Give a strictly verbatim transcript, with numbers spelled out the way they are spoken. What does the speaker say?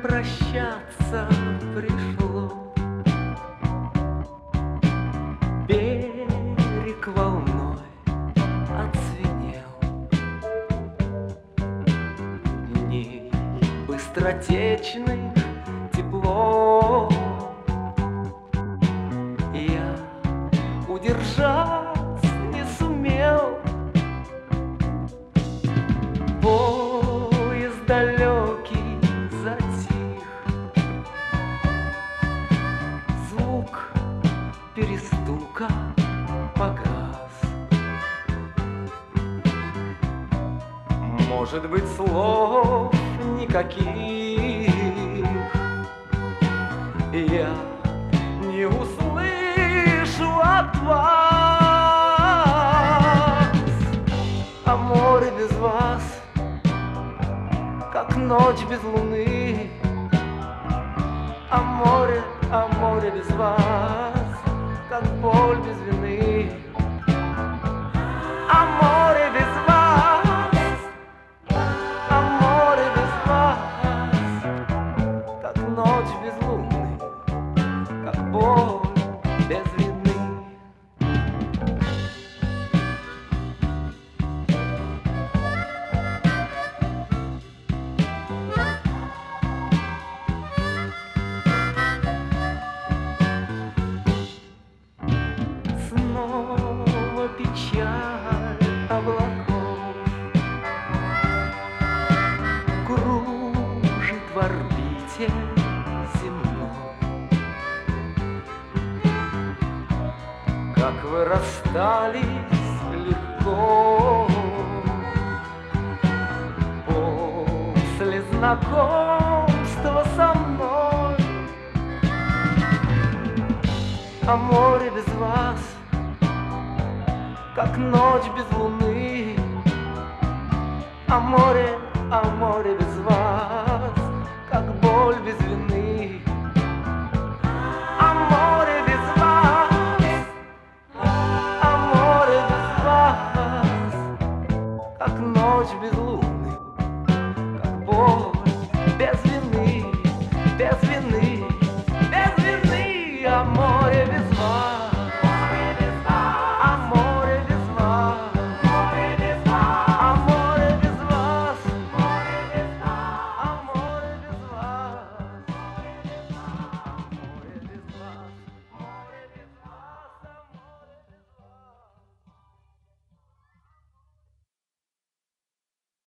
прощаться пришло. Берег волной отзвенел, дни быстротечных тепло. Я удержаться не сумел. Поезд далекий затих, звук перестука погас. Может быть, слов никаких я не услышу от вас. А море без вас, как ночь без луны. А море, а море без вас, как боль без вины. А море без вас, а море без вас, как ночь без луны, как боль без вины. Снова печаль облаков кружит в орбите земной. Как вы расстались легко после знакомства со мной. А море без вас, как ночь без луны. А море, а море без вас, как боль без вины. А море без вас, а море без вас, как ночь без луны, как боль без вины, без вины.